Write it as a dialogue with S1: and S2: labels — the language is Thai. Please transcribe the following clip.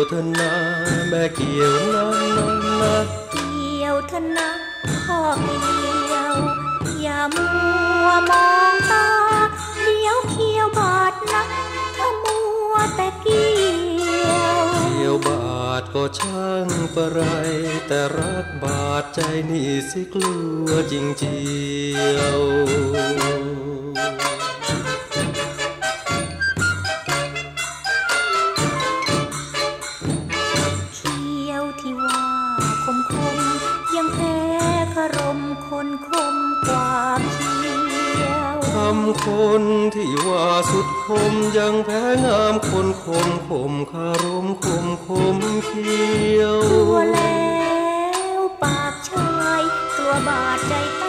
S1: เธอนาแม่เกี่ยวนะ
S2: เกี่ยวเธอนะพ่อเกี่ยวอย่ามัวมองตาเดี๋ยวเขียวบาดนักถ้ามัวแต่เกี่ยว
S1: บาดก็ช่างปะไรแต่รักบาดใจนี่สิกลัวจริงเจียว
S2: เขียวที่ว่าคมยังแพ้คารมคนคมกว่าเขียว
S1: คำคนที่ว่าสุดคมยังแพ้งามคนคมคารมคมเขียว
S2: กลัวแล้วปากชายกลัวบาดใจ